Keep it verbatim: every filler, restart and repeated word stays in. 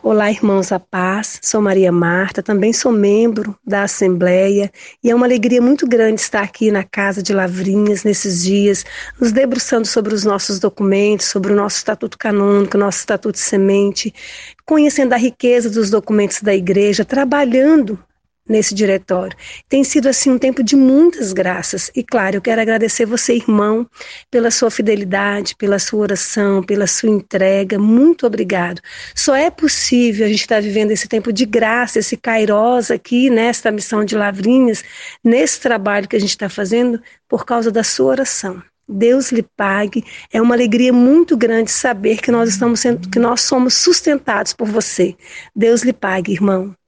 Olá, irmãos, a paz. Sou Maria Marta, também sou membro da Assembleia e é uma alegria muito grande estar aqui na Casa de Lavrinhas nesses dias, nos debruçando sobre os nossos documentos, sobre o nosso Estatuto Canônico, nosso Estatuto de Semente, conhecendo a riqueza dos documentos da Igreja, trabalhando nesse diretório. Tem sido assim um tempo de muitas graças e claro, eu quero agradecer você, irmão, pela sua fidelidade, pela sua oração, pela sua entrega. Muito obrigado. Só é possível a gente estar vivendo esse tempo de graça, esse kairos aqui nesta missão de Lavrinhas, nesse trabalho que a gente está fazendo por causa da sua oração. Deus lhe pague. É uma alegria muito grande saber que nós estamos sendo, que nós somos sustentados por você. Deus lhe pague, irmão.